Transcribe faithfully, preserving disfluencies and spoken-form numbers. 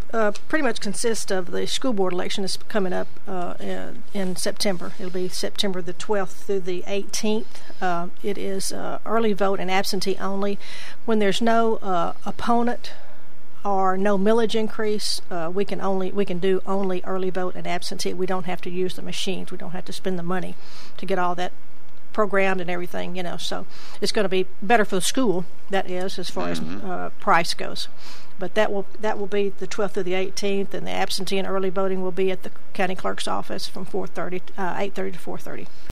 uh, pretty much consist of the school board election that's coming up uh, in, in September. It'll be September the twelfth through the eighteenth. Uh, it is uh, early vote and absentee only. When there's no uh, opponent or no millage increase, uh, we can only we can do only early vote and absentee. We don't have to use the machines. We don't have to spend the money to get all that programmed and everything, you know. So it's going to be better for the school, that is, as far mm-hmm. as uh, price goes. But that will that will be the twelfth through the eighteenth, and the absentee and early voting will be at the county clerk's office from four thirty, uh, eight thirty to four thirty.